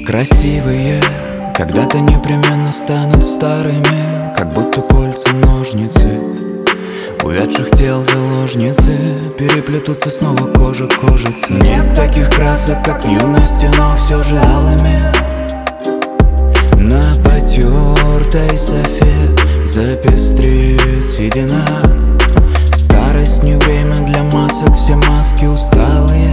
Красивые когда-то непременно станут старыми, как будто кольца ножницы увядших тел заложницы переплетутся снова кожа к кожице. Нет таких красок, как в юности, но все же алыми на потертой софе запестрит седина. Старость не время для масок, все маски усталые,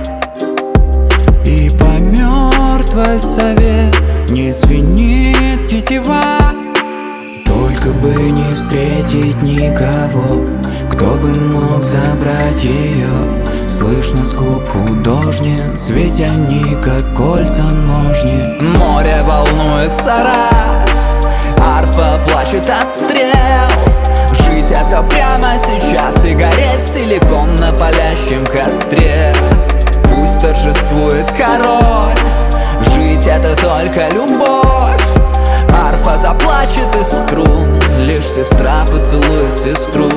и по мертвой сове не звенит тетива. Только бы не встретить никого, кто бы мог забрать ее. Слышно скуп художниц, ведь они как кольца ножниц. Море волнуется раз, арфа плачет от стрел. Жить это прямо сейчас и гореть целиком на палящем костре. Пусть торжествует король, жить это только любовь. Арфа заплачет из струн, лишь сестра поцелует сестру.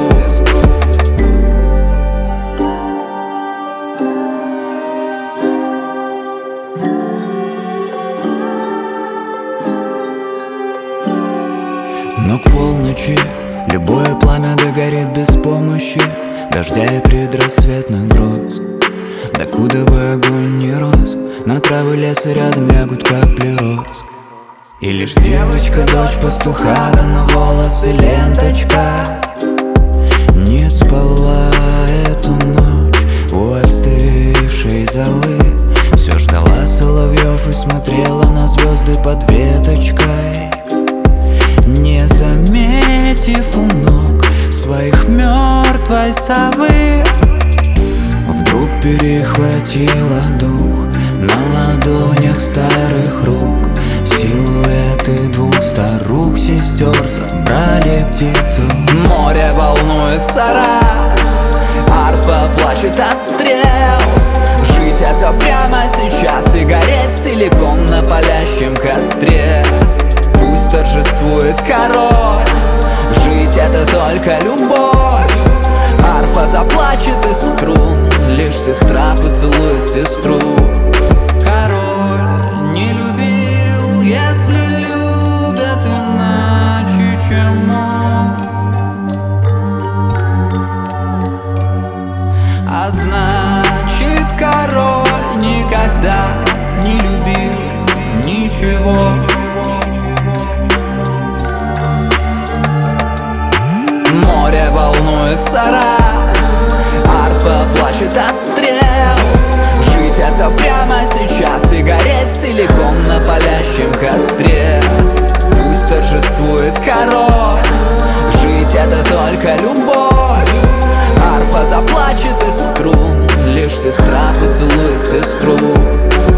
Но к полночи любое пламя догорит без помощи дождя и предрассветных гроз. Докуда бы огонь не рос, на травы леса рядом лягут капли роз. И лишь девочка, дочь пастуха, да на волосы ленточка, не спала эту ночь у остывшей золы. Все ждала соловьев и смотрела на звезды под веточкой, не заметив у ног своих мертвой совы. Вдруг перехватила дух на ладонях старых рук. Силуэты двух старух сестер забрали птицу. Море волнуется раз, арфа плачет от стрел. Жить это прямо сейчас и гореть целиком на палящем костре. Пусть торжествует король, жить это только любовь. Арфа заплачет из струн, лишь сестра поцелует сестру. Король не любил, если любят иначе, чем он. А значит, король никогда не любил ничего. Море волнуется раз, арфа плачет от стрел. Жить это прямо сейчас и гореть целиком на палящем костре. Пусть торжествует король, жить это только любовь. Арфа заплачет из струн, лишь сестра поцелует сестру.